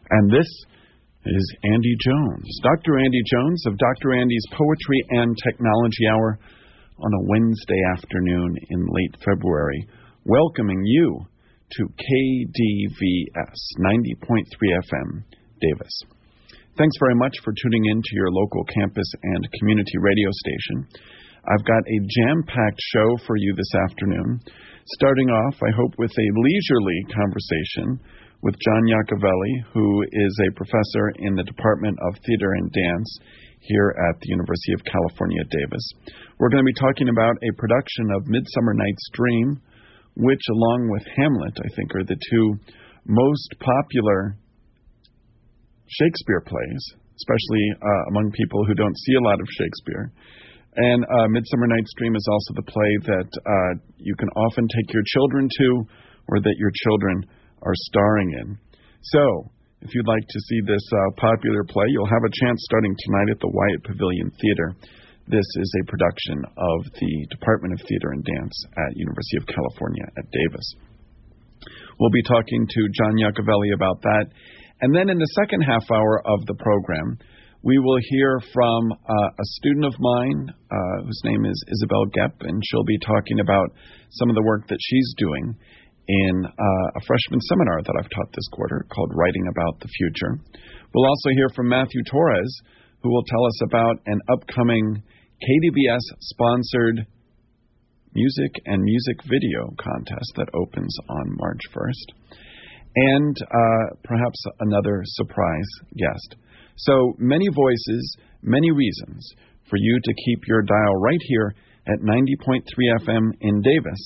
And this is Andy Jones, Dr. Andy Jones of Dr. Andy's Poetry and Technology Hour on a Wednesday afternoon in late February, welcoming you to KDVS 90.3 FM, Davis. Thanks very much for tuning in to your local campus and community radio station. I've got a jam-packed show for you this afternoon, starting off, I hope, with a leisurely conversation with John Iacovelli, who is a professor in the Department of Theater and Dance here at the University of California at Davis. We're going to be talking about a production of Midsummer Night's Dream, which, along with Hamlet, I think, are the two most popular Shakespeare plays, especially among people who don't see a lot of Shakespeare. And Midsummer Night's Dream is also the play that you can often take your children to, or that your children are starring in. So, if you'd like to see this popular play, you'll have a chance starting tonight at the Wyatt Pavilion Theater. This is a production of the Department of Theater and Dance at University of California at Davis. We'll be talking to John Iacovelli about that. And then in the second half hour of the program, we will hear from a student of mine whose name is Isabel Gepp, and she'll be talking about some of the work that she's doing in a freshman seminar that I've taught this quarter called Writing About the Future. We'll also hear from Matthew Torres, who will tell us about an upcoming KDVS-sponsored music and music video contest that opens on March 1st. And perhaps another surprise guest. So many voices, many reasons for you to keep your dial right here at 90.3 FM in Davis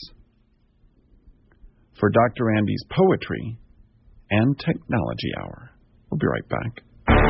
for Dr. Andy's Poetry and Technology Hour. We'll be right back.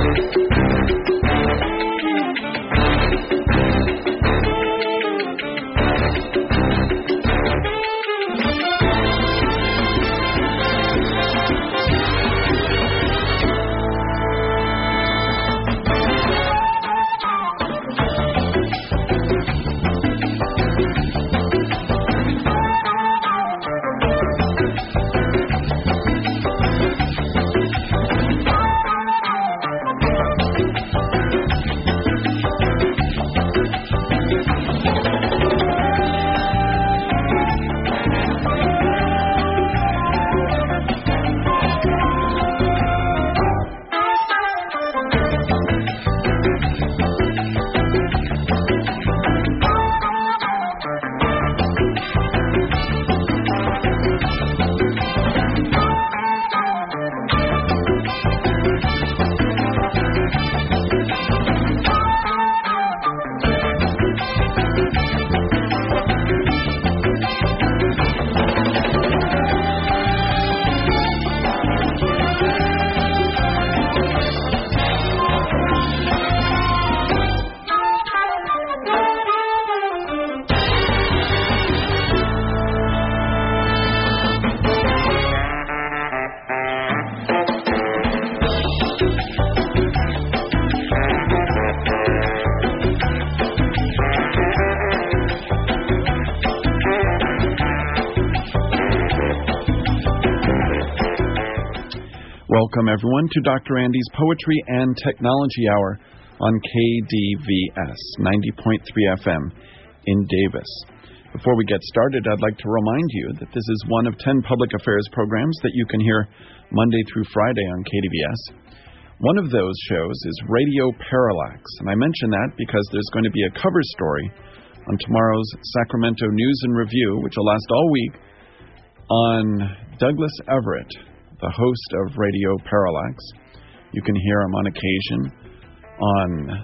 Welcome, everyone, to Dr. Andy's Poetry and Technology Hour on KDVS 90.3 FM in Davis. Before we get started, I'd like to remind you that this is one of 10 public affairs programs that you can hear Monday through Friday on KDVS. One of those shows is Radio Parallax, and I mention that because there's going to be a cover story on tomorrow's Sacramento News and Review, which will last all week, on Douglas Everett, the host of Radio Parallax. You can hear him on occasion on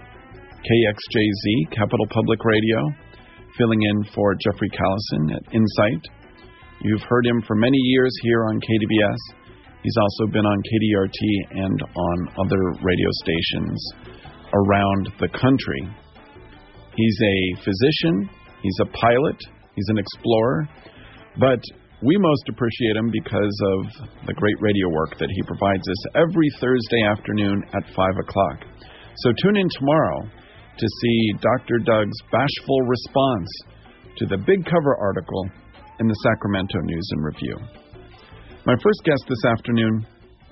KXJZ, Capital Public Radio, filling in for Jeffrey Callison at Insight. You've heard him for many years here on KDVS. He's also been on KDRT and on other radio stations around the country. He's a physician, he's a pilot, he's an explorer, but we most appreciate him because of the great radio work that he provides us every Thursday afternoon at 5 o'clock. So tune in tomorrow to see Dr. Doug's bashful response to the big cover article in the Sacramento News and Review. My first guest this afternoon,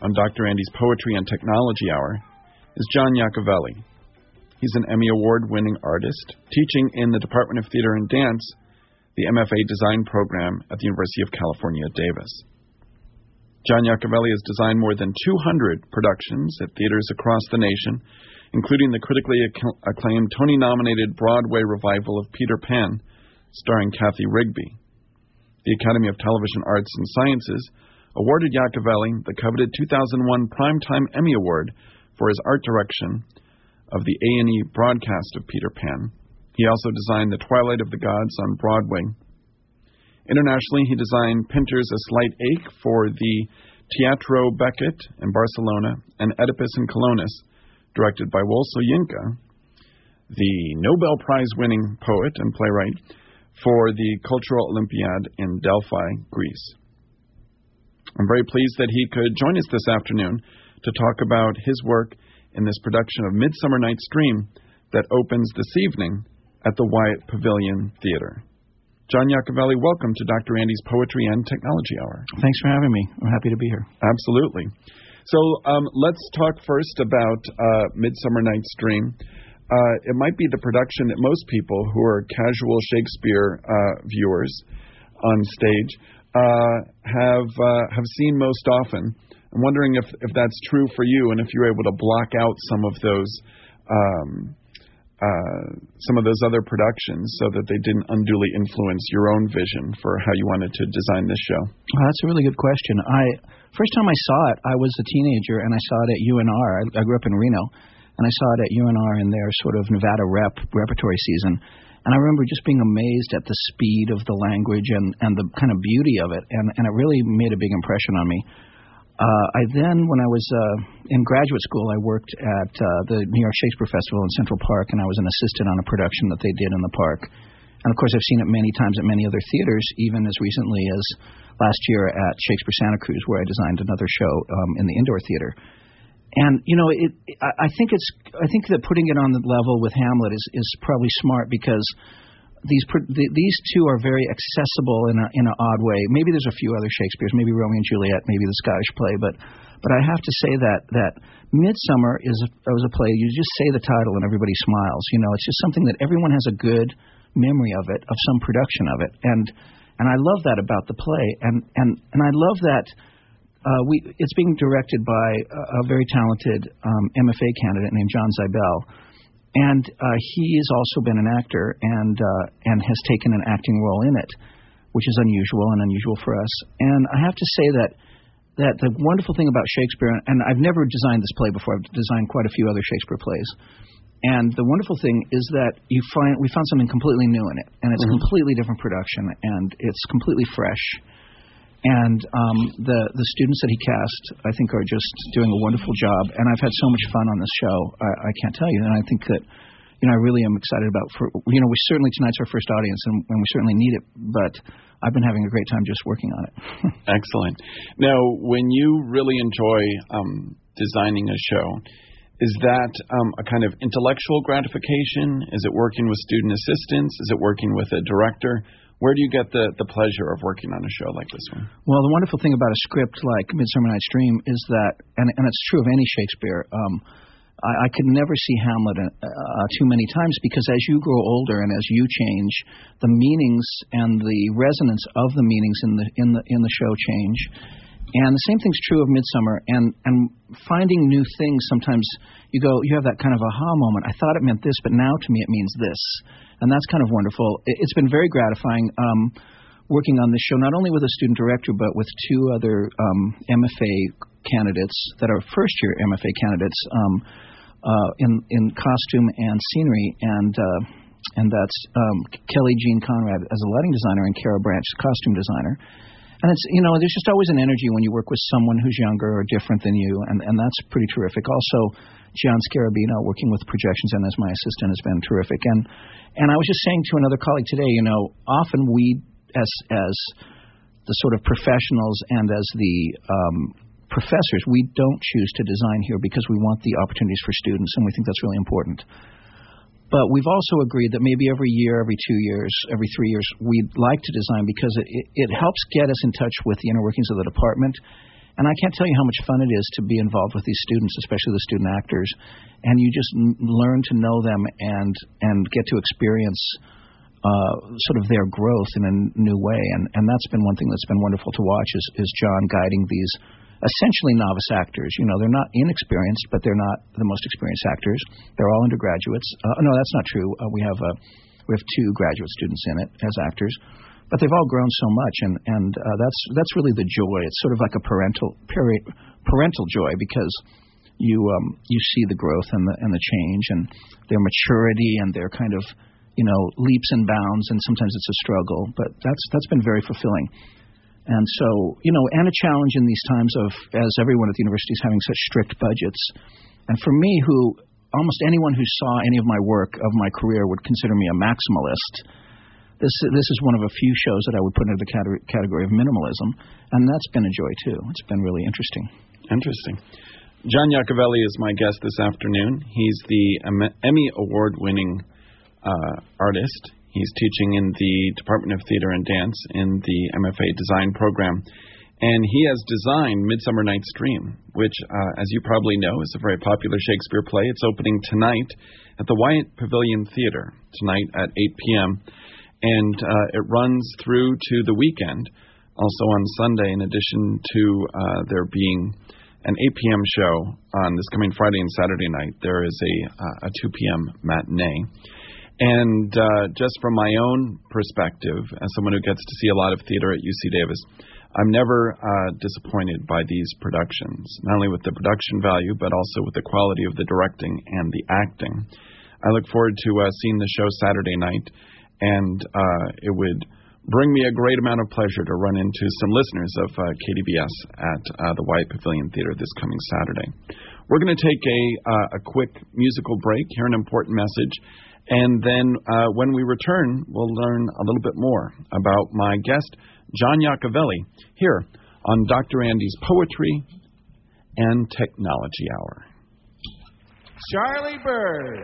on Dr. Andy's Poetry and Technology Hour is John Iacovelli. He's an Emmy Award-winning artist, teaching in the Department of Theater and Dance, the MFA Design Program at the University of California, Davis. John Iacovelli has designed more than 200 productions at theaters across the nation, including the critically acclaimed Tony-nominated Broadway revival of Peter Pan, starring Kathy Rigby. The Academy of Television Arts and Sciences awarded Iacovelli the coveted 2001 Primetime Emmy Award for his art direction of the A&E broadcast of Peter Pan. He also designed The Twilight of the Gods on Broadway. Internationally, he designed Pinter's A Slight Ache for the Teatro Beckett in Barcelona and Oedipus and Colonus, directed by Wolf Soyinka, the Nobel Prize-winning poet and playwright, for the Cultural Olympiad in Delphi, Greece. I'm very pleased that he could join us this afternoon to talk about his work in this production of Midsummer Night's Dream that opens this evening at the Wyatt Pavilion Theater. John Iacovelli, welcome to Dr. Andy's Poetry and Technology Hour. Thanks for having me. I'm happy to be here. Absolutely. So let's talk first about Midsummer Night's Dream. It might be the production that most people who are casual Shakespeare viewers on stage have seen most often. I'm wondering if that's true for you, and if you're able to block out some of those other productions so that they didn't unduly influence your own vision for how you wanted to design this show. Well, that's a really good question. First time I saw it, I was a teenager, and I saw it at UNR. I grew up in Reno. And I saw it at UNR in their sort of Nevada repertory season. And I remember just being amazed at the speed of the language and the kind of beauty of it. And it really made a big impression on me. I then, when I was in graduate school, I worked at the New York Shakespeare Festival in Central Park, and I was an assistant on a production that they did in the park. And, of course, I've seen it many times at many other theaters, even as recently as last year at Shakespeare Santa Cruz, where I designed another show in the indoor theater. And I think that putting it on the level with Hamlet is probably smart, because these two are very accessible in an odd way. Maybe there's a few other Shakespeares, maybe Romeo and Juliet, maybe the Scottish play, but I have to say that Midsummer was a play. You just say the title and everybody smiles. It's just something that everyone has a good memory of it, of some production of it, and I love that about the play, and I love that. It's being directed by a very talented MFA candidate named John Zibel, and he has also been an actor and has taken an acting role in it, which is unusual for us. And I have to say that the wonderful thing about Shakespeare, and I've never designed this play before. I've designed quite a few other Shakespeare plays, and the wonderful thing is that we found something completely new in it, and it's a completely different production, and it's completely fresh. And the students that he cast, I think, are just doing a wonderful job. And I've had so much fun on this show, I can't tell you. And I think that, I really am excited about, we certainly, tonight's our first audience, and we certainly need it. But I've been having a great time just working on it. Excellent. Now, when you really enjoy designing a show, is that a kind of intellectual gratification? Is it working with student assistants? Is it working with a director? Where do you get the pleasure of working on a show like this one? Well, the wonderful thing about a script like Midsummer Night's Dream is that, and it's true of any Shakespeare, I could never see Hamlet too many times, because as you grow older and as you change, the meanings and the resonance of the meanings in the show change. And the same thing's true of Midsummer, and finding new things. Sometimes you have that kind of aha moment. I thought it meant this, but now to me it means this. And that's kind of wonderful. It's been very gratifying working on this show, not only with a student director, but with two other MFA candidates that are first-year MFA candidates in costume and scenery, and that's Kelly Jean Conrad as a lighting designer and Kara Branch, costume designer. And it's, there's just always an energy when you work with someone who's younger or different than you, and that's pretty terrific. Also, Gian Scarabino, working with projections and as my assistant, has been terrific. And I was just saying to another colleague today, often we, as the sort of professionals and as the professors, we don't choose to design here because we want the opportunities for students, and we think that's really important. But we've also agreed that maybe every year, every 2 years, every 3 years, we'd like to design because it helps get us in touch with the inner workings of the department, And I can't tell you how much fun it is to be involved with these students, especially the student actors. And you just learn to know them and get to experience sort of their growth in a new way. And that's been one thing that's been wonderful to watch is John guiding these essentially novice actors. You know, they're not inexperienced, but they're not the most experienced actors. They're all undergraduates. No, that's not true. We have 2 graduate students in it as actors. But they've all grown so much, and that's really the joy. It's sort of like a parental joy, because you see the growth and the change and their maturity and their kind of, you know, leaps and bounds, and sometimes it's a struggle, but that's been very fulfilling. And so, you know, and a challenge in these times of, as everyone at the university is having such strict budgets. And for me, who almost anyone who saw any of my work of my career would consider me a maximalist, this is one of a few shows that I would put into the category of minimalism, and that's been a joy too. It's been really interesting. Interesting. John Iacovelli is my guest this afternoon. He's the Emmy Award-winning artist. He's teaching in the Department of Theater and Dance in the MFA Design program. And he has designed Midsummer Night's Dream, which, as you probably know, is a very popular Shakespeare play. It's opening tonight at the Wyatt Pavilion Theater, tonight at 8 p.m., and it runs through to the weekend, also on Sunday, in addition to there being an 8 p.m. show on this coming Friday and Saturday night. There is a 2 p.m. matinee. And just from my own perspective, as someone who gets to see a lot of theater at UC Davis, I'm never disappointed by these productions, not only with the production value, but also with the quality of the directing and the acting. I look forward to seeing the show Saturday night, and it would bring me a great amount of pleasure to run into some listeners of KDBS at the Wyatt Pavilion Theater this coming Saturday. We're going to take a quick musical break, hear an important message, and then when we return, we'll learn a little bit more about my guest, John Iacovelli, here on Dr. Andy's Poetry and Technology Hour. Charlie Bird.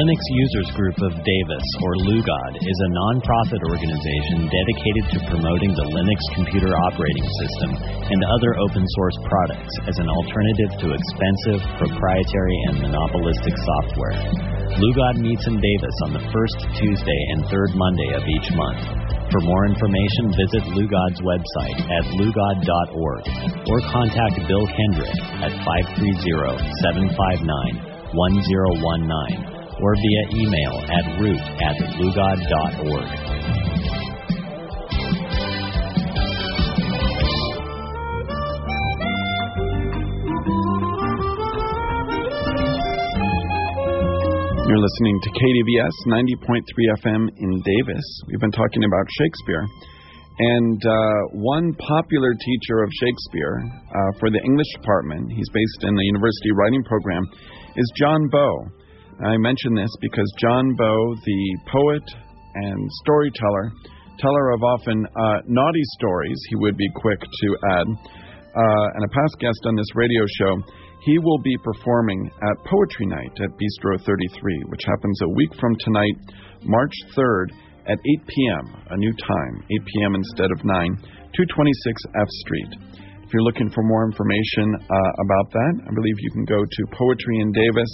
Linux Users Group of Davis, or LUGOD, is a non-profit organization dedicated to promoting the Linux computer operating system and other open-source products as an alternative to expensive, proprietary, and monopolistic software. LUGOD meets in Davis on the first Tuesday and third Monday of each month. For more information, visit LUGOD's website at lugod.org or contact Bill Kendrick at 530-759-1019 or via email at root@lugod.org. You're listening to KDVS 90.3 FM in Davis. We've been talking about Shakespeare. And one popular teacher of Shakespeare for the English department, he's based in the University Writing Program, is John Bowe. I mention this because John Bowe, the poet and storyteller, teller of often naughty stories, he would be quick to add, and a past guest on this radio show, he will be performing at Poetry Night at Bistro 33, which happens a week from tonight, March 3rd at 8 p.m., a new time, 8 p.m. instead of 9, 226 F Street. If you're looking for more information about that, I believe you can go to Poetry in Davis,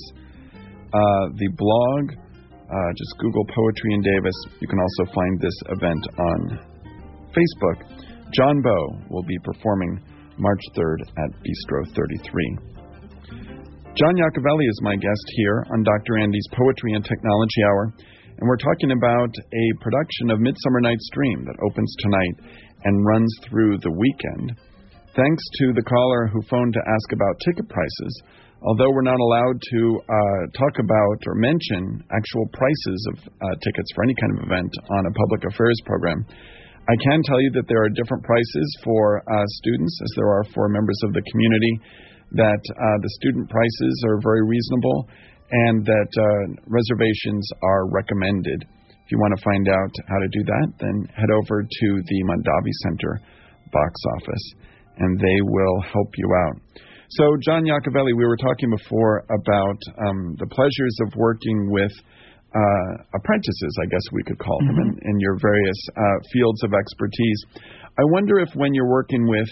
the blog, just Google Poetry in Davis. You can also find this event on Facebook. John Bowe will be performing March 3rd at Bistro 33. John Yacovelli is my guest here on Dr. Andy's Poetry and Technology Hour, and we're talking about a production of Midsummer Night's Dream that opens tonight and runs through the weekend. Thanks to the caller who phoned to ask about ticket prices, although we're not allowed to talk about or mention actual prices of tickets for any kind of event on a public affairs program, I can tell you that there are different prices for students as there are for members of the community, that the student prices are very reasonable, and that reservations are recommended. If you want to find out how to do that, then head over to the Mondavi Center box office, and they will help you out. So, John Yacovelli, we were talking before about the pleasures of working with apprentices, I guess we could call them, in your various fields of expertise. I wonder if when you're working with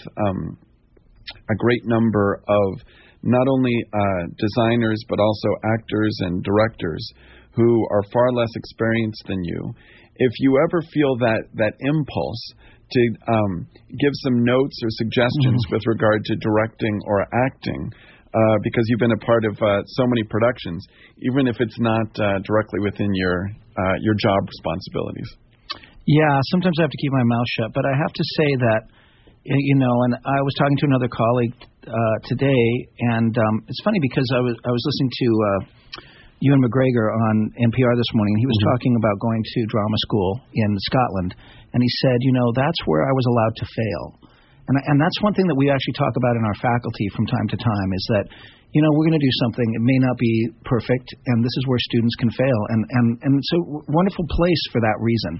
a great number of not only designers but also actors and directors who are far less experienced than you, if you ever feel that impulse to give some notes or suggestions with regard to directing or acting, because you've been a part of so many productions, even if it's not directly within your job responsibilities. Yeah, sometimes I have to keep my mouth shut, but I have to say that, and I was talking to another colleague today, and it's funny because I was listening to Ewan McGregor on NPR this morning, and he was talking about going to drama school in Scotland, and he said, that's where I was allowed to fail. And that's one thing that we actually talk about in our faculty from time to time, is that, we're going to do something, it may not be perfect, and this is where students can fail. And it's a wonderful place for that reason.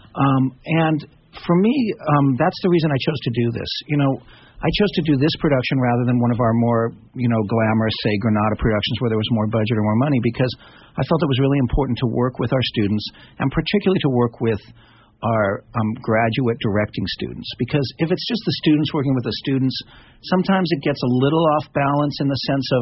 And for me, that's the reason I chose to do this. I chose to do this production rather than one of our more, glamorous, say, Granada productions where there was more budget or more money, because I felt it was really important to work with our students, and particularly to work with our graduate directing students. Because if it's just the students working with the students, sometimes it gets a little off balance in the sense of,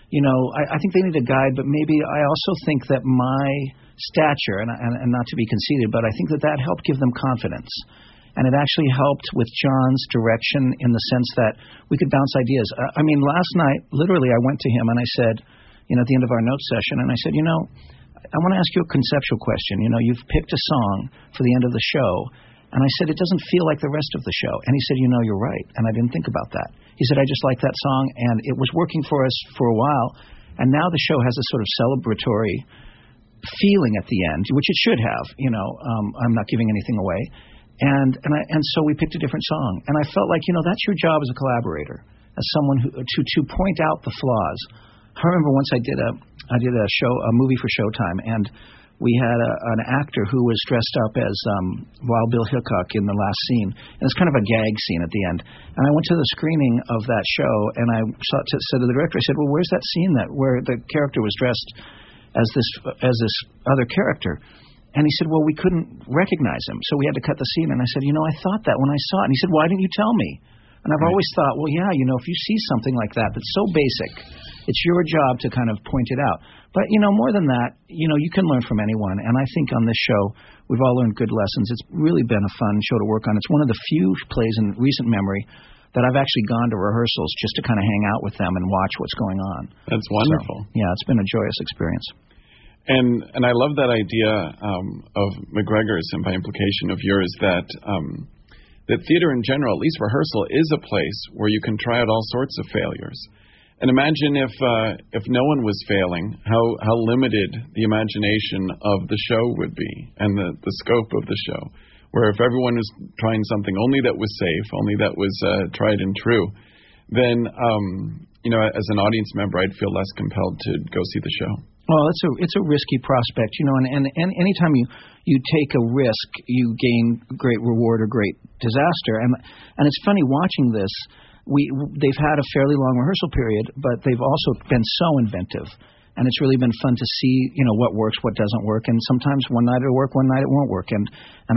I think they need a guide, but maybe I also think that my stature, and not to be conceited, but I think that helped give them confidence. And it actually helped with John's direction in the sense that we could bounce ideas. Last night, literally, I went to him and I said, at the end of our note session, and I said, I want to ask you a conceptual question. You've picked a song for the end of the show, and I said, it doesn't feel like the rest of the show. And he said, you're right, and I didn't think about that. He said, I just like that song, and it was working for us for a while, and now the show has a sort of celebratory feeling at the end, which it should have. I'm not giving anything away. And so we picked a different song. And I felt like, that's your job as a collaborator, as someone who to point out the flaws. I remember once I did a movie for Showtime, and we had an actor who was dressed up as Wild Bill Hickok in the last scene. And it's kind of a gag scene at the end. And I went to the screening of that show, and I said to the director, I said, well, where's that scene where the character was dressed as this other character. And he said, well, we couldn't recognize him, so we had to cut the scene. And I said, I thought that when I saw it. And he said, why didn't you tell me? And I've always thought, well, yeah, if you see something like that that's so basic, it's your job to kind of point it out. But, more than that, you can learn from anyone. And I think on this show, we've all learned good lessons. It's really been a fun show to work on. It's one of the few plays in recent memory that I've actually gone to rehearsals just to kind of hang out with them and watch what's going on. That's wonderful. So, yeah, it's been a joyous experience. And I love that idea of McGregor's, and by implication of yours, that theater in general, at least rehearsal, is a place where you can try out all sorts of failures. And imagine if no one was failing, how limited the imagination of the show would be, and the scope of the show. Where if everyone was trying something only that was safe, only that was tried and true, then as an audience member, I'd feel less compelled to go see the show. Well, it's a risky prospect, and anytime you take a risk, you gain great reward or great disaster. And it's funny watching this. They've had a fairly long rehearsal period, but they've also been so inventive, and it's really been fun to see what works, what doesn't work, and sometimes one night it'll work, one night it won't work. And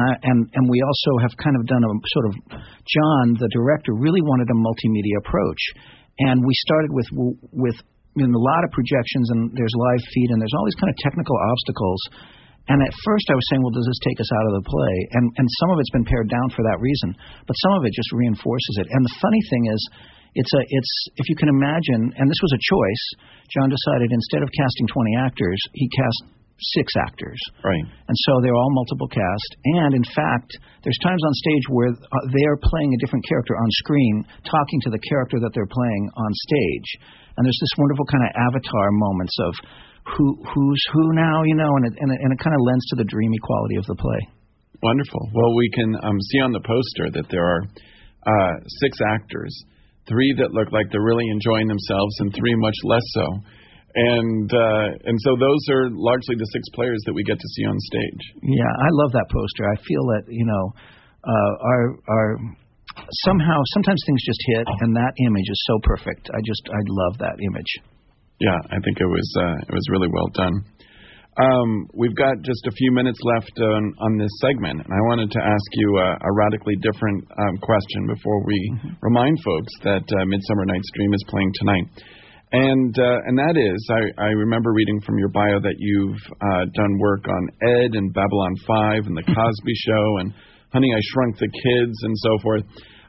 we also have kind of done a sort of, John, the director, really wanted a multimedia approach, and we started with a lot of projections, and there's live feed, and there's all these kind of technical obstacles. And at first I was saying, well, does this take us out of the play? And some of it's been pared down for that reason, but some of it just reinforces it. And the funny thing is, it's if you can imagine, and this was a choice, John decided instead of casting 20 actors, he cast 6 actors. Right. And so they're all multiple cast. And in fact, there's times on stage where they're playing a different character on screen, talking to the character that they're playing on stage. And there's this wonderful kind of avatar moments of who's who now, and it kind of lends to the dreamy quality of the play. Wonderful. Well, we can see on the poster that there are 6 actors, 3 that look like they're really enjoying themselves, and 3 much less so. And so those are largely the 6 players that we get to see on stage. Yeah, I love that poster. I feel that our sometimes things just hit, and that image is so perfect. I love that image. Yeah, I think it was really well done. We've got just a few minutes left on this segment, and I wanted to ask you a radically different question before we remind folks that Midsummer Night's Dream is playing tonight. And that is, I remember reading from your bio that you've done work on Ed and Babylon 5 and The Cosby Show and Honey, I Shrunk the Kids and so forth.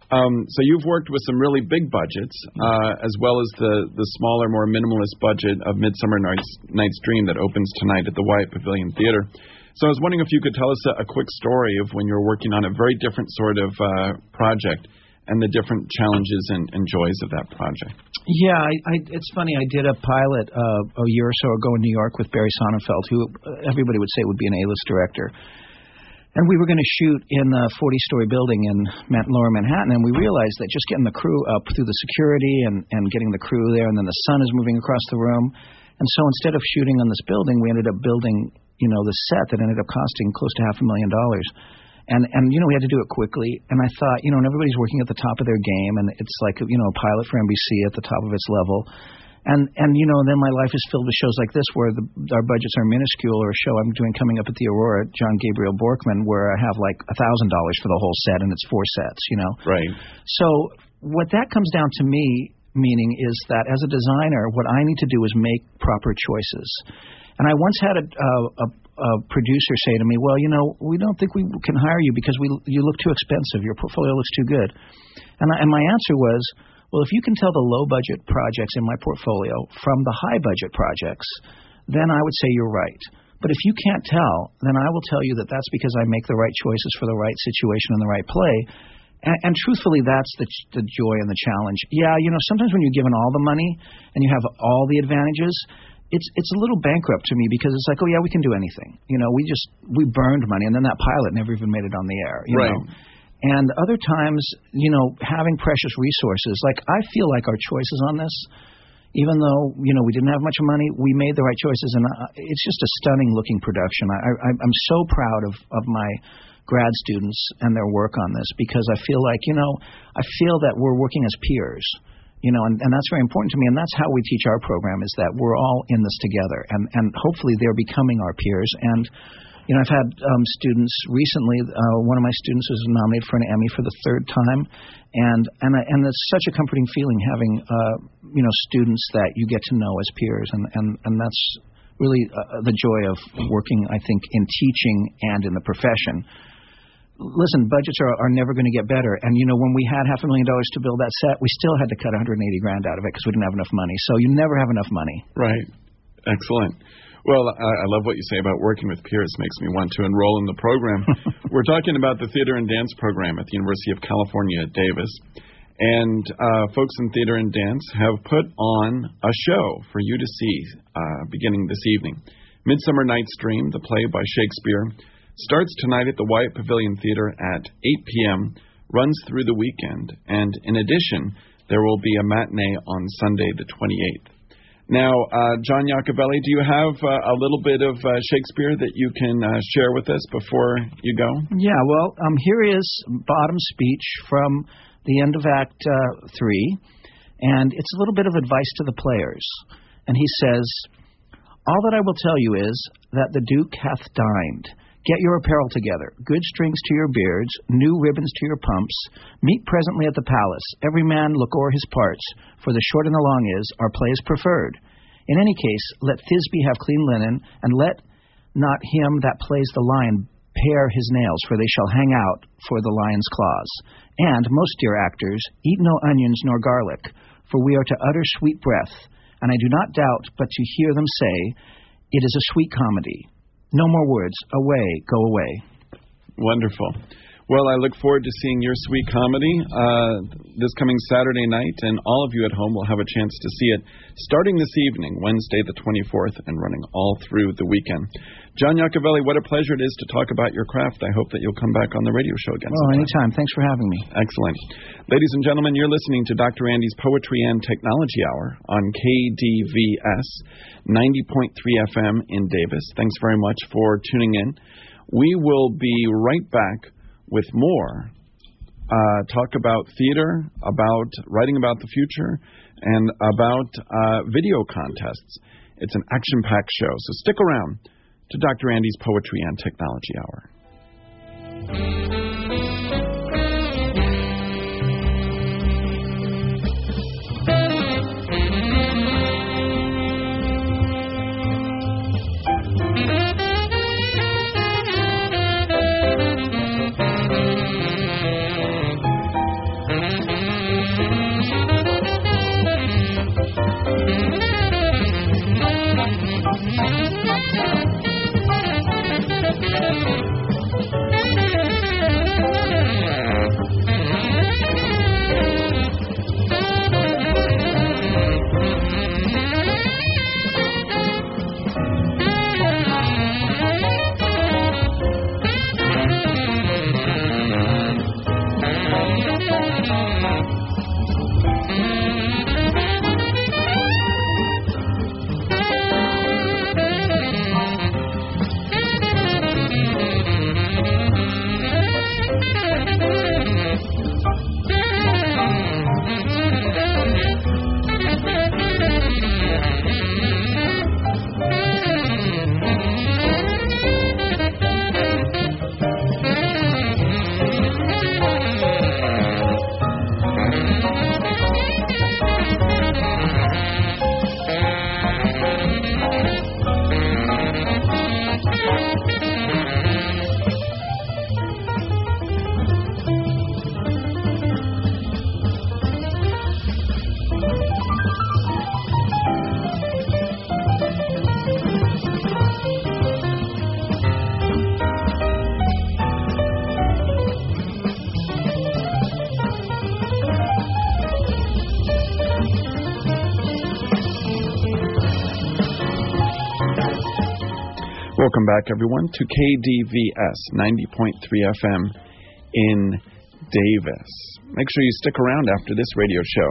So you've worked with some really big budgets, as well as the smaller, more minimalist budget of Midsummer Night's Dream that opens tonight at the Wyatt Pavilion Theater. So I was wondering if you could tell us a quick story of when you were working on a very different sort of project and the different challenges and joys of that project. Yeah, it's funny. I did a pilot a year or so ago in New York with Barry Sonnenfeld, who everybody would say would be an A-list director. And we were going to shoot in a 40-story building in Lower Manhattan, and we realized that just getting the crew up through the security and getting the crew there, and then the sun is moving across the room. And so instead of shooting on this building, we ended up building, the set that ended up costing close to $500,000. And we had to do it quickly. And I thought, and everybody's working at the top of their game, and it's like, a pilot for NBC at the top of its level. And then my life is filled with shows like this where our budgets are minuscule, or a show I'm doing coming up at the Aurora, John Gabriel Borkman, where I have like $1,000 for the whole set, and it's 4 sets, Right. So what that comes down to meaning is that as a designer, what I need to do is make proper choices. And I once had a producer say to me, well, we don't think we can hire you because you look too expensive. Your portfolio looks too good. And my answer was, well, if you can tell the low-budget projects in my portfolio from the high-budget projects, then I would say you're right. But if you can't tell, then I will tell you that that's because I make the right choices for the right situation and the right play. And truthfully, that's the joy and the challenge. Yeah, sometimes when you're given all the money and you have all the advantages, it's a little bankrupt to me because it's like, oh, yeah, we can do anything. We burned money, and then that pilot never even made it on the air. You know? And other times, having precious resources, like I feel like our choices on this, even though, we didn't have much money, we made the right choices, and it's just a stunning looking production. I'm so proud of my grad students and their work on this because I feel like, I feel that we're working as peers. And that's very important to me, and that's how we teach our program, is that we're all in this together, and hopefully they're becoming our peers. And I've had students recently. One of my students was nominated for an Emmy for the third time, and it's such a comforting feeling having students that you get to know as peers, and that's really the joy of working, I think, in teaching and in the profession. Listen, budgets are never going to get better, and when we had $500,000 to build that set, we still had to cut $180,000 out of it because we didn't have enough money. So you never have enough money. Right. Excellent. Well, I love what you say about working with peers. Makes me want to enroll in the program. We're talking about the Theater and Dance program at the University of California at Davis. And folks in Theater and Dance have put on a show for you to see beginning this evening. Midsummer Night's Dream, the play by Shakespeare, starts tonight at the Wyatt Pavilion Theater at 8 p.m., runs through the weekend. And in addition, there will be a matinee on Sunday the 28th. Now, John Iacobelli, do you have a little bit of Shakespeare that you can share with us before you go? Yeah, well, here is Bottom's speech from the end of Act 3, and it's a little bit of advice to the players. And he says, "All that I will tell you is that the Duke hath dined. Get your apparel together, good strings to your beards, new ribbons to your pumps. Meet presently at the palace. Every man look o'er his parts, for the short and the long is, our play is preferred. In any case, let Thisbe have clean linen, and let not him that plays the lion pare his nails, for they shall hang out for the lion's claws. And, most dear actors, eat no onions nor garlic, for we are to utter sweet breath, and I do not doubt but to hear them say, it is a sweet comedy. No more words. Away, go away." Wonderful. Well, I look forward to seeing your sweet comedy this coming Saturday night, and all of you at home will have a chance to see it starting this evening, Wednesday the 24th, and running all through the weekend. John Iacobelli, what a pleasure it is to talk about your craft. I hope that you'll come back on the radio show again. Oh, anytime. Thanks for having me. Excellent. Ladies and gentlemen, you're listening to Dr. Andy's Poetry and Technology Hour on KDVS 90.3 FM in Davis. Thanks very much for tuning in. We will be right back with more talk about theater, about writing about the future, and about video contests. It's an action-packed show, so stick around to Dr. Andy's Poetry and Technology Hour. Welcome back, everyone, to KDVS 90.3 FM in Davis. Make sure you stick around after this radio show,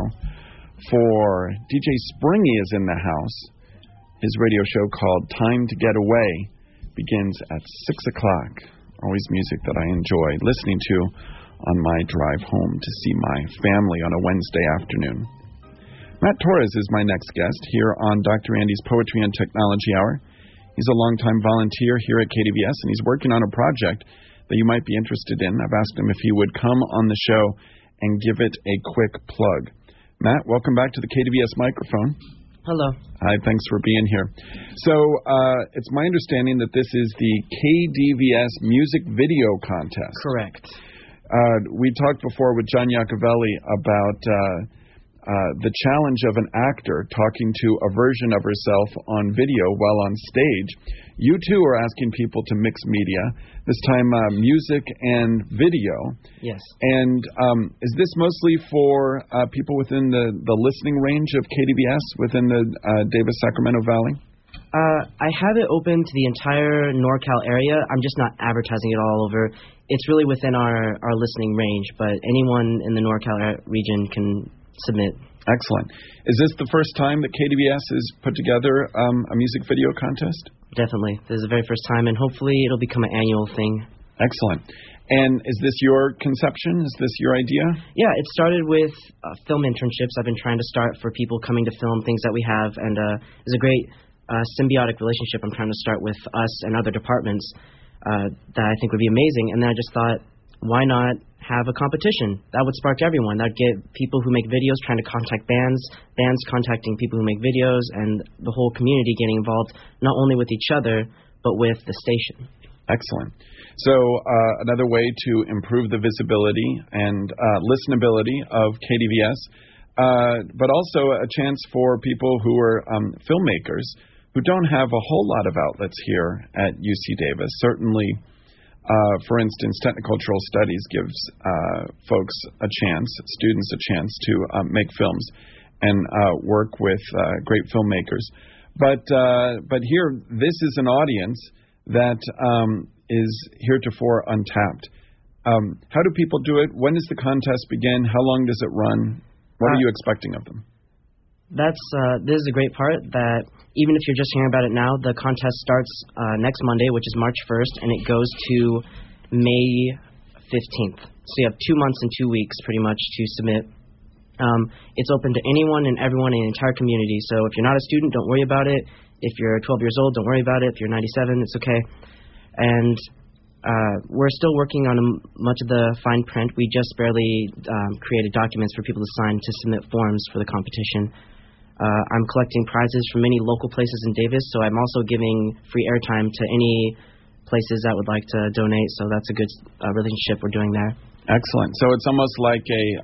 for DJ Springy is in the house. His radio show called Time to Get Away begins at 6 o'clock. Always music that I enjoy listening to on my drive home to see my family on a Wednesday afternoon. Matt Torres is my next guest here on Dr. Andy's Poetry and Technology Hour. He's a longtime volunteer here at KDVS, and he's working on a project that you might be interested in. I've asked him if he would come on the show and give it a quick plug. Matt, welcome back to the KDVS microphone. Hello. Hi, thanks for being here. So it's my understanding that this is the KDVS Music Video Contest. Correct. We talked before with John Iacovelli about the challenge of an actor talking to a version of herself on video while on stage. You, too, are asking people to mix media, this time music and video. Yes. And is this mostly for people within the listening range of KDVS within the Davis-Sacramento Valley? I have it open to the entire NorCal area. I'm just not advertising it all over. It's really within our listening range, but anyone in the NorCal region can submit. Excellent. Is this the first time that KDVS has put together a music video contest? Definitely. This is the very first time, and hopefully it'll become an annual thing. Excellent. And is this your conception? Is this your idea? Yeah, it started with film internships I've been trying to start for people coming to film things that we have, and it's a great symbiotic relationship I'm trying to start with us and other departments that I think would be amazing. And then I just thought, why not have a competition? That would spark everyone. That would get people who make videos trying to contact bands contacting people who make videos, and the whole community getting involved, not only with each other, but with the station. Excellent. So another way to improve the visibility and listenability of KDVS, but also a chance for people who are filmmakers who don't have a whole lot of outlets here at UC Davis. Certainly, for instance, Technicultural Studies gives folks a chance, students a chance to make films and work with great filmmakers. But here, this is an audience that is heretofore untapped. How do people do it? When does the contest begin? How long does it run? What are you expecting of them? This is a great part, that even if you're just hearing about it now, the contest starts next Monday, which is March 1st, and it goes to May 15th. So you have 2 months and 2 weeks pretty much to submit. It's open to anyone and everyone in the entire community. So if you're not a student, don't worry about it. If you're 12 years old, don't worry about it. If you're 97, it's okay. And we're still working on much of the fine print. We just barely created documents for people to sign to submit forms for the competition. I'm collecting prizes from many local places in Davis, so I'm also giving free airtime to any places that would like to donate, so that's a good relationship we're doing there. Excellent. So it's almost like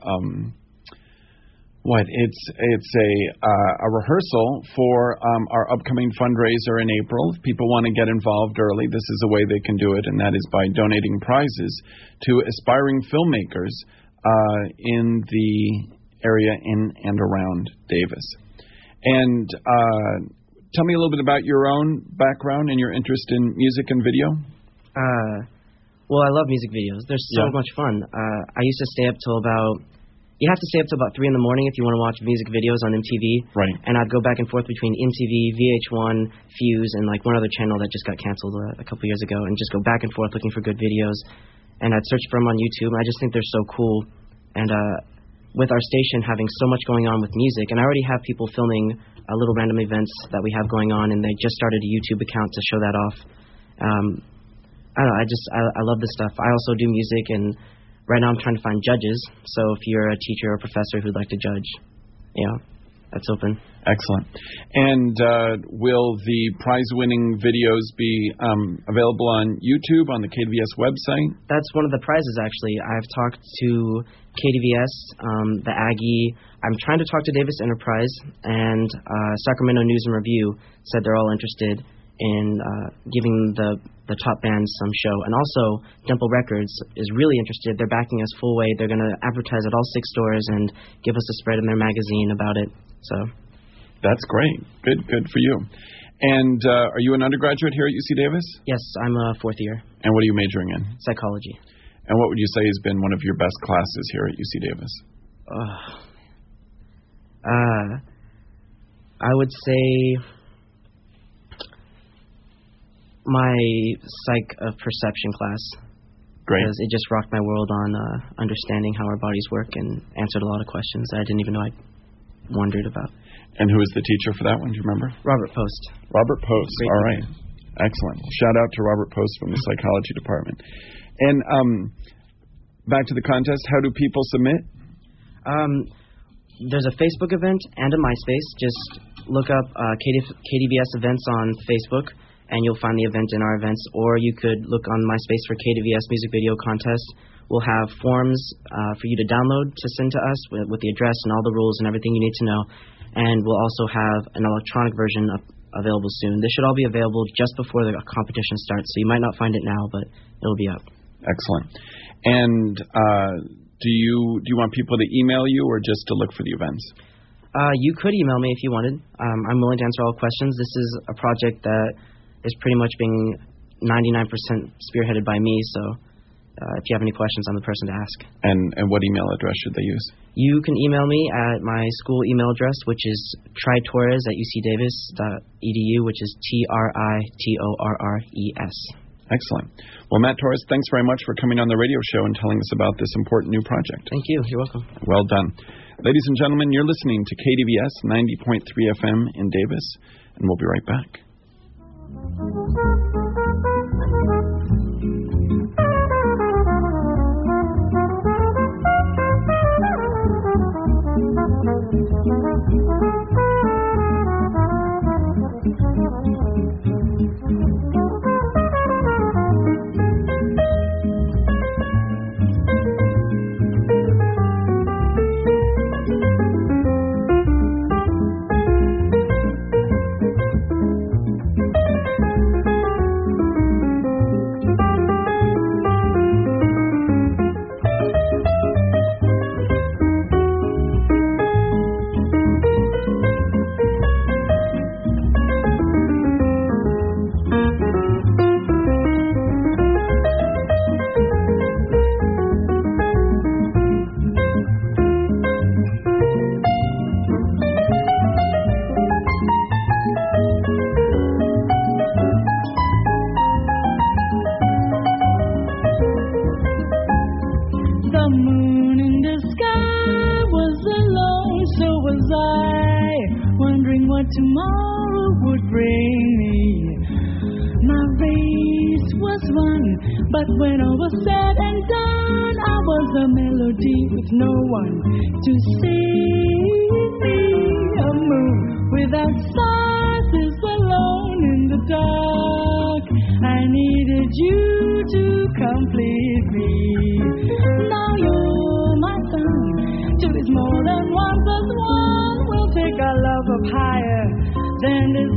It's a rehearsal for our upcoming fundraiser in April. If people want to get involved early, this is a way they can do it, and that is by donating prizes to aspiring filmmakers in the area in and around Davis. And tell me a little bit about your own background and your interest in music and video. Well, I love music videos. They're so much fun. I used to stay up till you have to stay up till about 3 in the morning if you want to watch music videos on MTV. Right. And I'd go back and forth between MTV, VH1, Fuse, and like one other channel that just got canceled a couple years ago, and just go back and forth looking for good videos. And I'd search for them on YouTube, and I just think they're so cool. And with our station having so much going on with music, and I already have people filming little random events that we have going on, and they just started a YouTube account to show that off. I don't know, I love this stuff. I also do music, and right now I'm trying to find judges, so if you're a teacher or a professor who'd like to judge, that's open. Excellent. And will the prize-winning videos be available on YouTube, on the KDVS website? That's one of the prizes, actually. I've talked to KDVS, the Aggie. I'm trying to talk to Davis Enterprise, and Sacramento News and Review said they're all interested in giving the top bands some show. And also, Dimple Records is really interested. They're backing us full weight. They're going to advertise at all 6 stores and give us a spread in their magazine about it. So that's great. Good for you. And are you an undergraduate here at UC Davis? Yes, I'm a 4th year. And what are you majoring in? Psychology. And what would you say has been one of your best classes here at UC Davis? I would say my Psych of Perception class. Great. Because it just rocked my world on understanding how our bodies work, and answered a lot of questions that I didn't even know I wondered about. And who is the teacher for that one? Do you remember? Robert Post. Robert Post. Great All right. Excellent. Shout out to Robert Post from the psychology department. And back to the contest, how do people submit? There's a Facebook event and a MySpace. Just look up KDVS events on Facebook, and you'll find the event in our events. Or you could look on MySpace for KDVS Music Video Contest. We'll have forms for you to download to send to us with the address and all the rules and everything you need to know. And we'll also have an electronic version available soon. This should all be available just before the competition starts, so you might not find it now, but it'll be up. Excellent. And do you want people to email you or just to look for the events? You could email me if you wanted. I'm willing to answer all questions. This is a project that is pretty much being 99% spearheaded by me, so if you have any questions, I'm the person to ask. And what email address should they use? You can email me at my school email address, which is tritorres@ucdavis.edu, which is TRITORRES. Excellent. Well, Matt Torres, thanks very much for coming on the radio show and telling us about this important new project. Thank you. You're welcome. Well done. Ladies and gentlemen, you're listening to KDVS 90.3 FM in Davis, and we'll be right back. Tomorrow would bring me. My race was run, but when all was said and done, I was a melody with no one to sing me. A moon without stars is alone in the dark. I needed you to complete me. Now you're my sun. Two is more than one plus one. We'll take our love up higher than the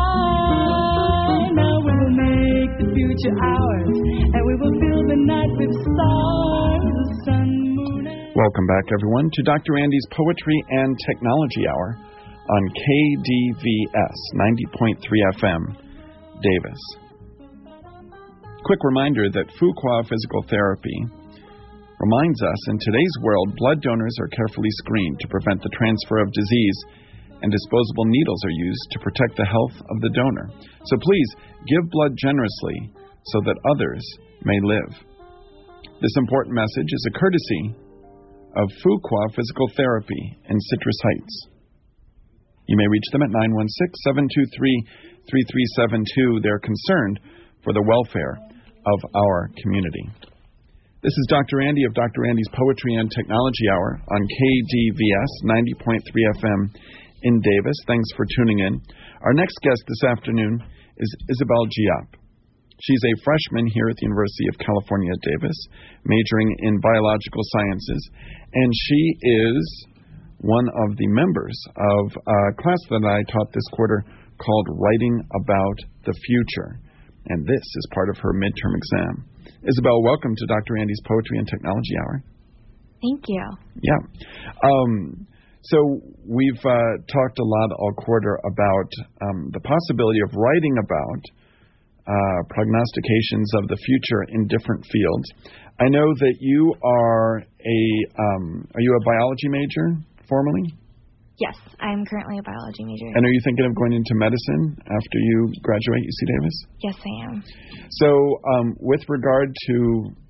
sky. Now we will make the future ours, and we will fill the night with stars, the sun, moon, and... Welcome back, everyone, to Dr. Andy's Poetry and Technology Hour on KDVS 90.3 FM, Davis. Quick reminder that Fuqua Physical Therapy reminds us in today's world, blood donors are carefully screened to prevent the transfer of disease, and disposable needles are used to protect the health of the donor. So please, give blood generously so that others may live. This important message is a courtesy of Fuqua Physical Therapy in Citrus Heights. You may reach them at 916-723-3372. They're concerned for the welfare of our community. This is Dr. Andy of Dr. Andy's Poetry and Technology Hour on KDVS 90.3 FM in Davis. Thanks for tuning in. Our next guest this afternoon is Isabel Giap. She's a freshman here at the University of California at Davis, majoring in biological sciences, and she is one of the members of a class that I taught this quarter called Writing About the Future, and this is part of her midterm exam. Isabel, welcome to Dr. Andy's Poetry and Technology Hour. Thank you. Yeah. So we've talked a lot all quarter about the possibility of writing about prognostications of the future in different fields. I know that you are you a biology major formally? Yes, I'm currently a biology major. And are you thinking of going into medicine after you graduate UC Davis? Yes, I am. So with regard to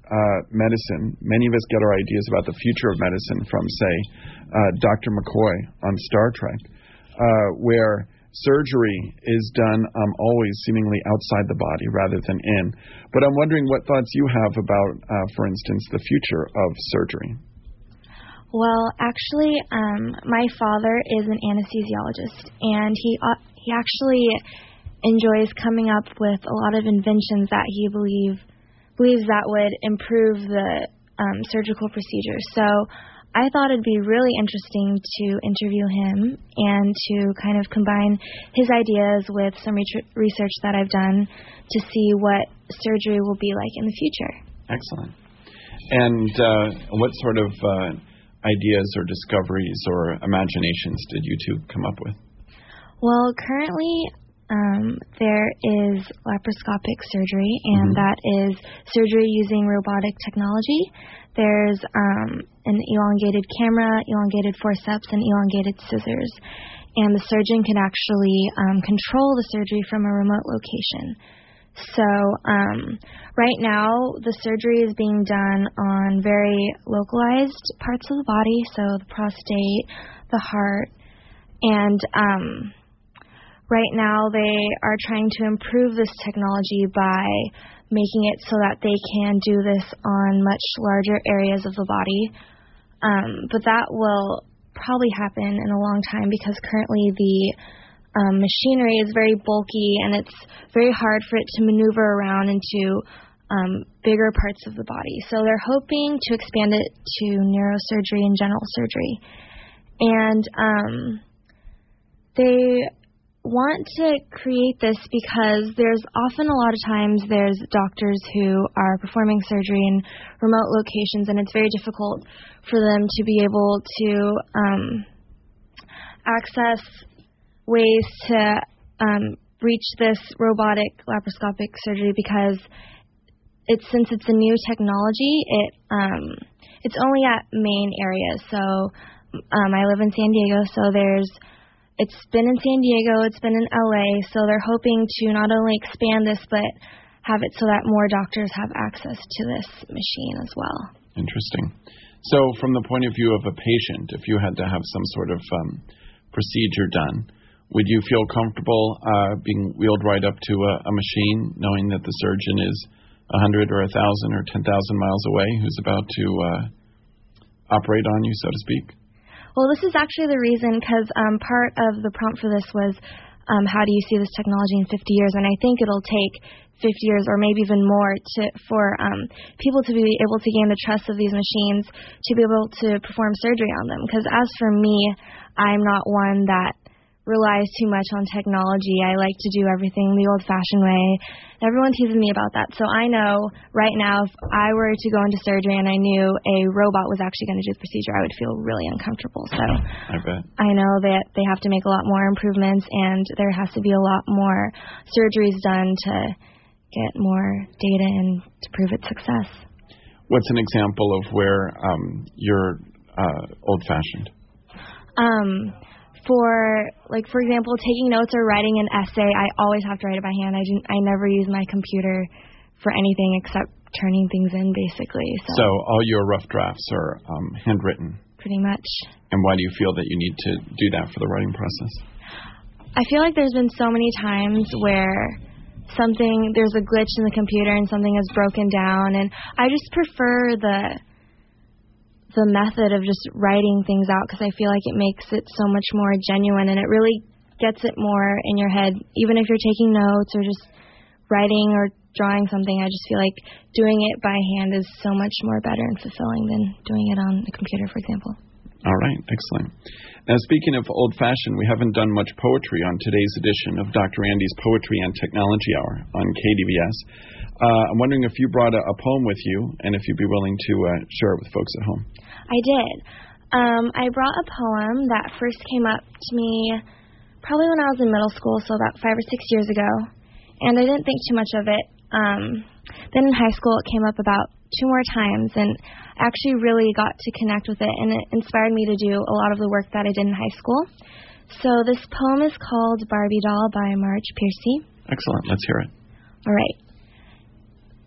medicine, many of us get our ideas about the future of medicine from, say, Dr. McCoy on Star Trek, where surgery is done always seemingly outside the body rather than in. But I'm wondering what thoughts you have about, for instance, the future of surgery. Well, actually, my father is an anesthesiologist, and he actually enjoys coming up with a lot of inventions that he believes that would improve the surgical procedures. So I thought it'd be really interesting to interview him and to kind of combine his ideas with some research that I've done to see what surgery will be like in the future. Excellent. And what sort of ideas or discoveries or imaginations did you two come up with? Well, currently there is laparoscopic surgery, and that is surgery using robotic technology. There's an elongated camera, elongated forceps, and elongated scissors. And the surgeon can actually control the surgery from a remote location. So right now, the surgery is being done on very localized parts of the body, so the prostate, the heart, and right now they are trying to improve this technology by making it so that they can do this on much larger areas of the body. But that will probably happen in a long time because currently the machinery is very bulky and it's very hard for it to maneuver around into bigger parts of the body. So they're hoping to expand it to neurosurgery and general surgery. And they want to create this because there's often a lot of times there's doctors who are performing surgery in remote locations, and it's very difficult for them to be able to access ways to reach this robotic laparoscopic surgery because since it's a new technology, it's only at main areas. So I live in San Diego, so it's been in San Diego, it's been in LA, so they're hoping to not only expand this, but have it so that more doctors have access to this machine as well. Interesting. So from the point of view of a patient, if you had to have some sort of procedure done, would you feel comfortable being wheeled right up to a machine, knowing that the surgeon is 100 or 1,000 or 10,000 miles away, who's about to operate on you, so to speak? Well, this is actually the reason, because part of the prompt for this was how do you see this technology in 50 years, and I think it'll take 50 years or maybe even more for people to be able to gain the trust of these machines to be able to perform surgery on them. Because as for me, I'm not one that relies too much on technology. I like to do everything the old-fashioned way. Everyone teases me about that. So I know right now if I were to go into surgery and I knew a robot was actually going to do the procedure, I would feel really uncomfortable. So I bet. I know that they have to make a lot more improvements, and there has to be a lot more surgeries done to get more data and to prove its success. What's an example of where you're old-fashioned? For example, taking notes or writing an essay, I always have to write it by hand. I never use my computer for anything except turning things in, basically. So all your rough drafts are handwritten? Pretty much. And why do you feel that you need to do that for the writing process? I feel like there's been so many times where there's a glitch in the computer and something is broken down, and I just prefer the method of just writing things out because I feel like it makes it so much more genuine and it really gets it more in your head. Even if you're taking notes or just writing or drawing something, I just feel like doing it by hand is so much more better and fulfilling than doing it on the computer, for example. All right, excellent. Now, speaking of old-fashioned, we haven't done much poetry on today's edition of Dr. Andy's Poetry and Technology Hour on KDVS. I'm wondering if you brought a poem with you and if you'd be willing to share it with folks at home. I did. I brought a poem that first came up to me probably when I was in middle school, so about 5 or 6 years ago, and I didn't think too much of it. Then in high school, it came up about 2 more times, and I actually really got to connect with it, and it inspired me to do a lot of the work that I did in high school. So this poem is called Barbie Doll by Marge Piercy. Excellent. Let's hear it. All right.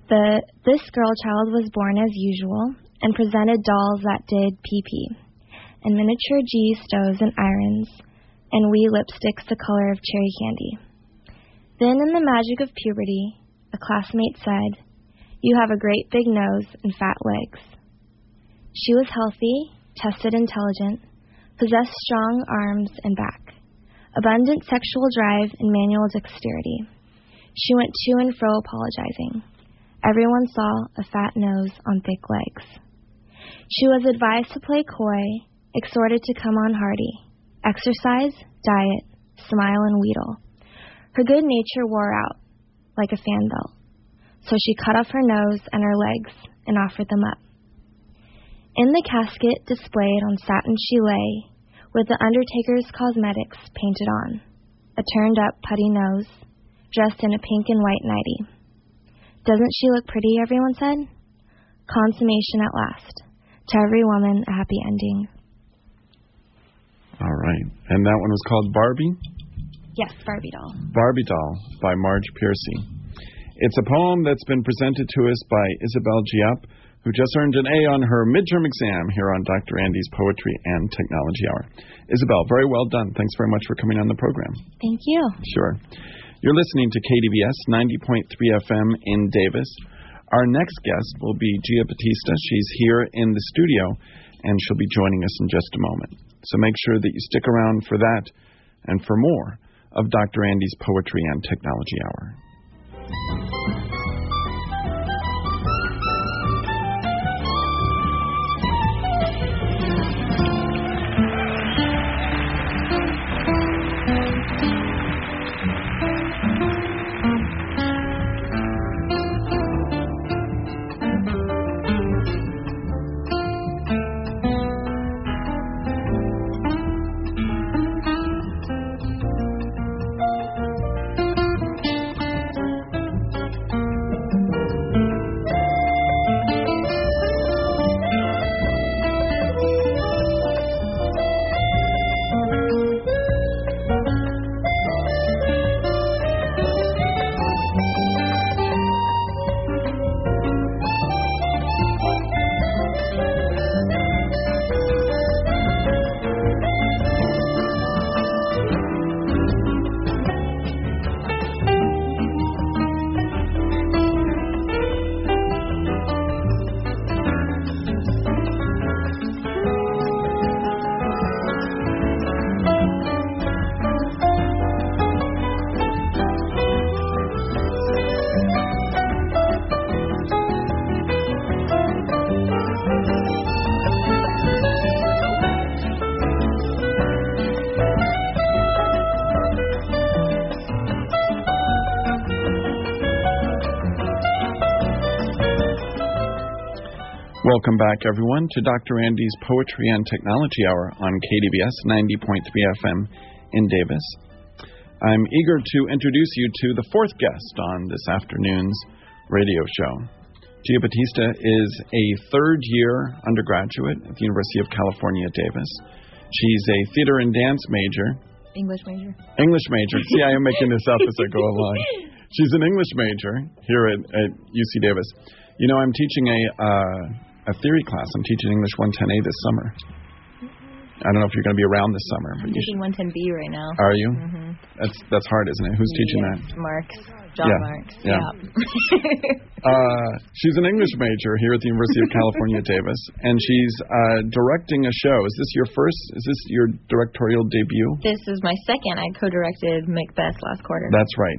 This girl child was born as usual and presented dolls that did pee-pee, and miniature G stoves and irons, and wee lipsticks the color of cherry candy. Then in the magic of puberty, a classmate said, "You have a great big nose and fat legs." She was healthy, tested intelligent, possessed strong arms and back, abundant sexual drive and manual dexterity. She went to and fro apologizing. Everyone saw a fat nose on thick legs. She was advised to play coy, exhorted to come on hardy, exercise, diet, smile, and wheedle. Her good nature wore out, like a fan belt. So she cut off her nose and her legs and offered them up. In the casket displayed on satin she lay, with the undertaker's cosmetics painted on, a turned-up putty nose, dressed in a pink and white nightie. "Doesn't she look pretty?" everyone said. Consummation at last. To every woman, a happy ending. All right. And that one was called Barbie? Yes, Barbie doll. Barbie Doll by Marge Piercy. It's a poem that's been presented to us by Isabel Giap, who just earned an A on her midterm exam here on Dr. Andy's Poetry and Technology Hour. Isabel, very well done. Thanks very much for coming on the program. Thank you. Sure. You're listening to KDVS 90.3 FM in Davis. Our next guest will be Gia Batista. She's here in the studio, and she'll be joining us in just a moment. So make sure that you stick around for that and for more of Dr. Andy's Poetry and Technology Hour. Welcome back, everyone, to Dr. Andy's Poetry and Technology Hour on KDVS 90.3 FM in Davis. I'm eager to introduce you to the fourth guest on this afternoon's radio show. Gia Batista is a third-year undergraduate at the University of California, Davis. She's a theater and dance major. English major. English major. See, I am making this up as I go along. She's an English major here at UC Davis. You know, I'm teaching a theory class. I'm teaching English 110A this summer. I don't know if you're going to be around this summer. But I'm teaching 110B right now. Are you? Mm-hmm. That's hard, isn't it? Who's teaching that? Marks. John Marks. Yeah. She's an English major here at the University of California, Davis, and she's directing a show. Is this your directorial debut? This is my second. I co-directed Macbeth last quarter. That's right.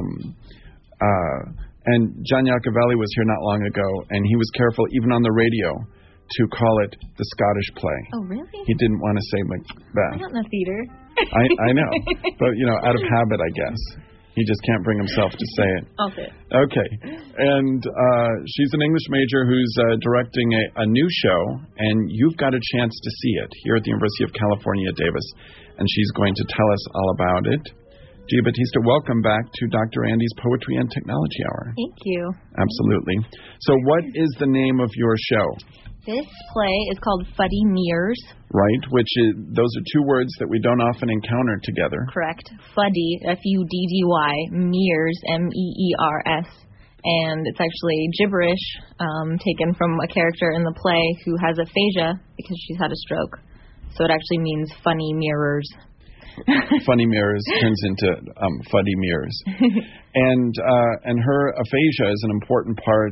And John Iacovelli was here not long ago, and he was careful, even on the radio, to call it the Scottish play. Oh, really? He didn't want to say Macbeth. I'm not in the theater. I know. But, out of habit, I guess. He just can't bring himself to say it. I'll say it. Okay. And she's an English major who's directing a new show, and you've got a chance to see it here at the University of California, Davis. And she's going to tell us all about it. Gia Batista, welcome back to Dr. Andy's Poetry and Technology Hour. Thank you. Absolutely. So what is the name of your show? This play is called Fuddy Mears. Right, those are two words that we don't often encounter together. Correct. Fuddy, Fuddy, Mears, Meers. and it's actually gibberish taken from a character in the play who has aphasia because she's had a stroke. So it actually means funny mirrors. Funny mirrors turns into fuddy mirrors. And her aphasia is an important part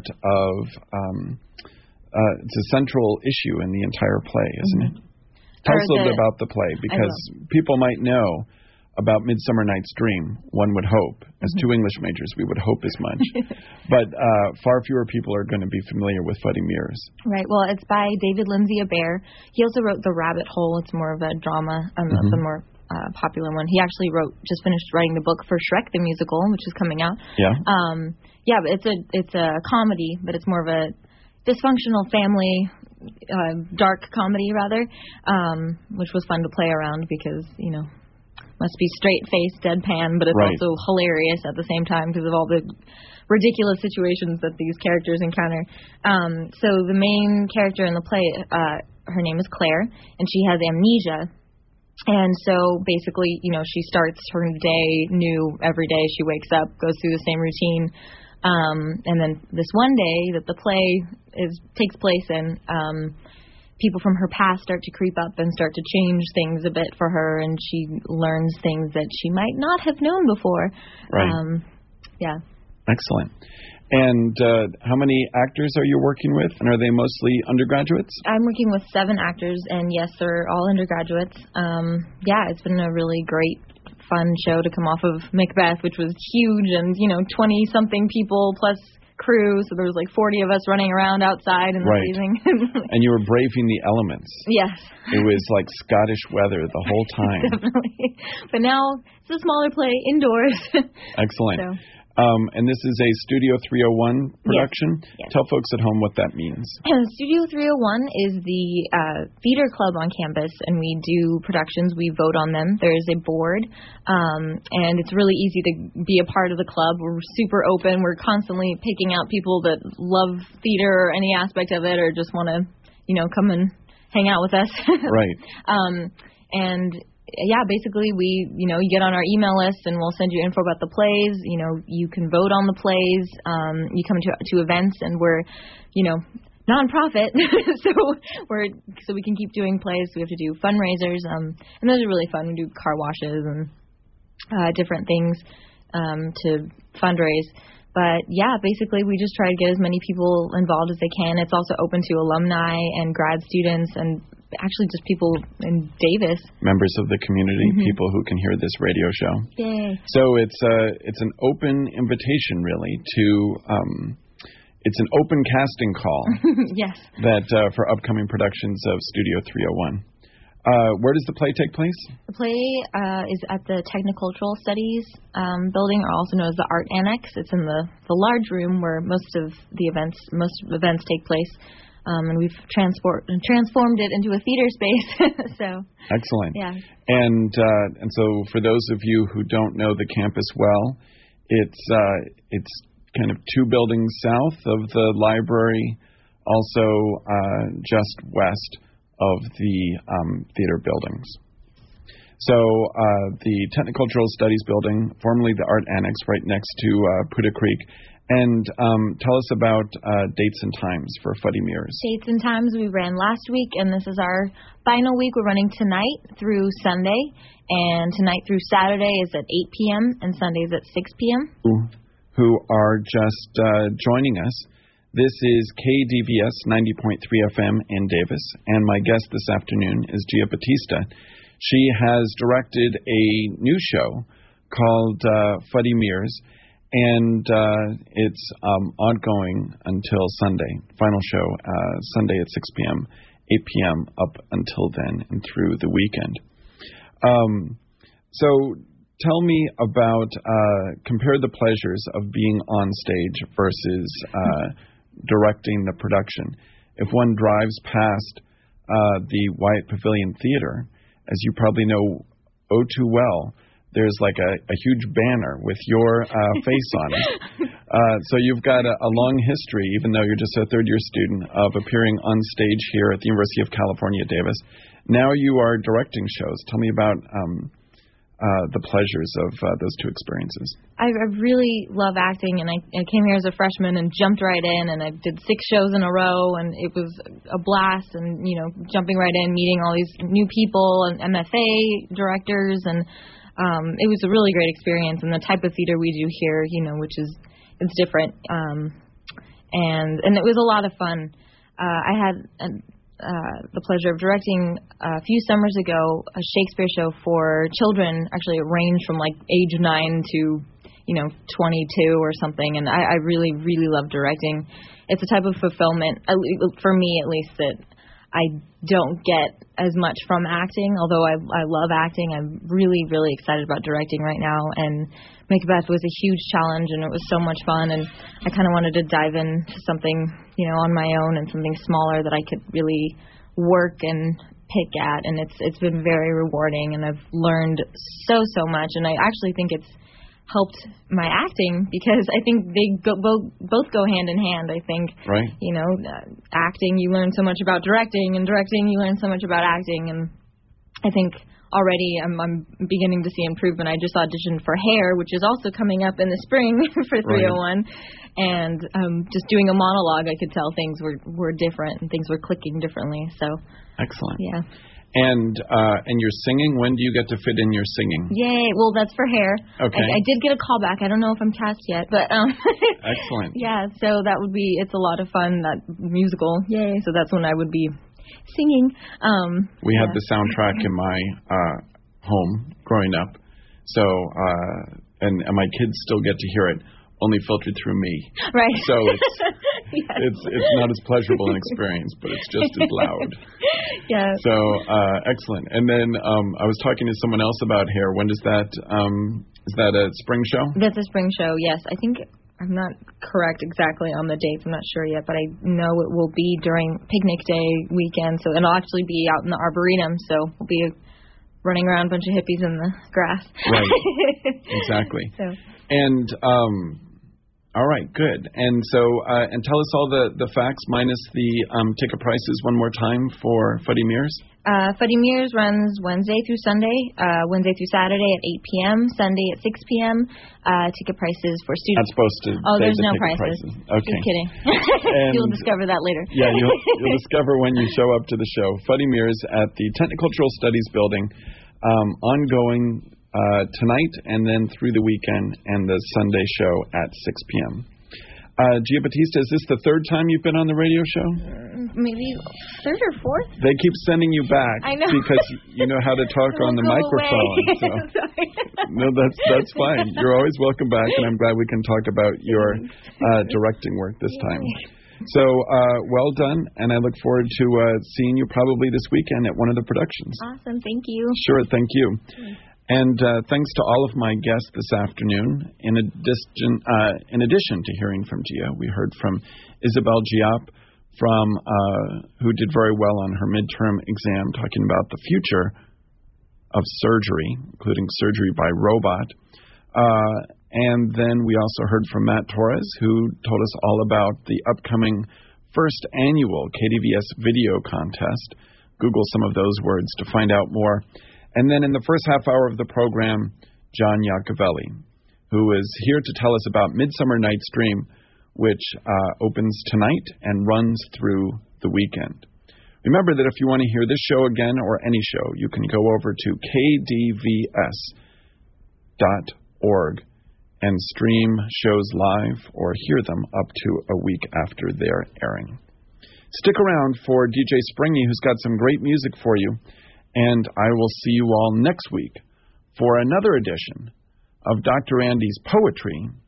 of it's a central issue in the entire play, isn't it? Tell us a little bit about the play, because people might know about Midsummer Night's Dream, one would hope. As two English majors, we would hope as much. But far fewer people are going to be familiar with Fuddy Mirrors. Right. Well, it's by David Lindsay Abaire. He also wrote The Rabbit Hole. It's more of a drama. That's a more popular one. He actually just finished writing the book for Shrek the Musical, which is coming out. Yeah. Yeah, but it's a comedy, but it's more of a dysfunctional family, dark comedy rather, which was fun to play around because, must be straight-faced, deadpan, but it's also hilarious at the same time because of all the ridiculous situations that these characters encounter. So the main character in the play, her name is Claire, and she has amnesia. And so basically, she starts her day new every day. She wakes up, goes through the same routine. And then this one day that the play takes place in, people from her past start to creep up and start to change things a bit for her, and she learns things that she might not have known before. Right. Yeah. Excellent. And how many actors are you working with, and are they mostly undergraduates? I'm working with 7 actors, and yes, they're all undergraduates. Yeah, it's been a really great, fun show to come off of Macbeth, which was huge, and 20-something people plus crew, so there was like 40 of us running around outside in the freezing. And you were braving the elements. Yes. It was like Scottish weather the whole time. Definitely. But now it's a smaller play indoors. Excellent. So. And this is a Studio 301 production. Yes. Tell folks at home what that means. Studio 301 is the theater club on campus, and we do productions. We vote on them. There is a board, and it's really easy to be a part of the club. We're super open. We're constantly picking out people that love theater or any aspect of it, or just want to, come and hang out with us. Right. And yeah, basically you get on our email list and we'll send you info about the plays. You can vote on the plays. You come to events, and we're, nonprofit, so we can keep doing plays. We have to do fundraisers, and those are really fun. We do car washes and different things to fundraise. But yeah, basically we just try to get as many people involved as they can. It's also open to alumni and grad students, and actually just people in Davis. Members of the community, people who can hear this radio show. Yay. So it's an open invitation, really, to it's an open casting call. Yes. That for upcoming productions of Studio 301. Where does the play take place? The play is at the Technocultural Studies building, or also known as the Art Annex. It's in the large room where most events take place. And we've transformed it into a theater space. So excellent. Yeah. And so for those of you who don't know the campus well, it's kind of 2 buildings south of the library, also just west of the theater buildings. So the Technocultural Studies building, formerly the Art Annex, right next to Puda Creek. And tell us about dates and times for Fuddy Mirrors. Dates and times we ran last week, and this is our final week. We're running tonight through Sunday, and tonight through Saturday is at 8 p.m., and Sunday is at 6 p.m. Who are just joining us. This is KDVS 90.3 FM in Davis, and my guest this afternoon is Gia Batista. She has directed a new show called Fuddy Mirrors, and it's ongoing until Sunday. Final show, Sunday at 6 p.m., 8 p.m. up until then and through the weekend. So tell me about, compare the pleasures of being on stage versus directing the production. If one drives past the Wyatt Pavilion Theater, as you probably know oh too well, there's like a huge banner with your face on it. So you've got a long history, even though you're just a third-year student, of appearing on stage here at the University of California, Davis. Now you are directing shows. Tell me about the pleasures of those two experiences. I really love acting, and I came here as a freshman and jumped right in, and I did 6 shows in a row, and it was a blast, and, you know, jumping right in, meeting all these new people and MFA directors, and it was a really great experience, and the type of theater we do here, you know, which is, it's different, and it was a lot of fun. I had the pleasure of directing a few summers ago a Shakespeare show for children. Actually, it ranged from like age 9 to, you know, 22 or something, and I really, really love directing. It's a type of fulfillment, for me at least, that I don't get as much from acting, although I love acting. I'm really, really excited about directing right now, and Macbeth was a huge challenge, and it was so much fun, and I kind of wanted to dive into something, you know, on my own, and something smaller that I could really work and pick at, and it's been very rewarding, and I've learned so much, and I actually think it's helped my acting, because I think they both go hand in hand. I think, right. You know, acting, you learn so much about directing, and directing, you learn so much about acting, and I think already I'm beginning to see improvement. I just auditioned for Hair, which is also coming up in the spring for 301, right. And just doing a monologue, I could tell things were different, and things were clicking differently. So excellent. Yeah. And your singing, when do you get to fit in your singing? Yay. Well, that's for Hair. Okay. I did get a call back. I don't know if I'm cast yet, but excellent. Yeah, so that would be, it's a lot of fun, that musical. Yay. So that's when I would be singing. We had the soundtrack in my home growing up. So and my kids still get to hear it, only filtered through me. Right. So it's not as pleasurable an experience, but it's just as loud. Yeah. So excellent. And then I was talking to someone else about Hair. When does that is that a spring show? That's a spring show, yes. I think I'm not correct exactly on the dates. I'm not sure yet, but I know it will be during Picnic Day weekend. So it'll actually be out in the Arboretum. So we'll be running around, a bunch of hippies in the grass. Right. Exactly. So. And all right, good. And so, and tell us all the facts minus the ticket prices one more time for Fuddy Mears. Fuddy Mears runs Wednesday through Sunday, Wednesday through Saturday at 8 p.m., Sunday at 6 p.m. Ticket prices for students. Not supposed to say there's the no ticket prices. Okay. Just kidding. You'll discover that later. Yeah, you'll discover when you show up to the show. Fuddy Mears at the Technicultural Studies Building, ongoing tonight and then through the weekend, and the Sunday show at 6 p.m. Gia Batista, is this the third time you've been on the radio show? Maybe third or fourth. They keep sending you back. I know. Because you know how to talk on the microphone. So. No, that's fine. You're always welcome back, and I'm glad we can talk about your directing work this time. So, well done, and I look forward to seeing you probably this weekend at one of the productions. Awesome, thank you. Sure, thank you. And thanks to all of my guests this afternoon. In addition to hearing from Gia, we heard from Isabel Giap, who did very well on her midterm exam, talking about the future of surgery, including surgery by robot. And then we also heard from Matt Torres, who told us all about the upcoming first annual KDVS video contest. Google some of those words to find out more. And then in the first half hour of the program, John Iacovelli, who is here to tell us about Midsummer Night's Dream, which opens tonight and runs through the weekend. Remember that if you want to hear this show again or any show, you can go over to kdvs.org and stream shows live or hear them up to a week after they're airing. Stick around for DJ Springy, who's got some great music for you. And I will see you all next week for another edition of Dr. Andy's Poetry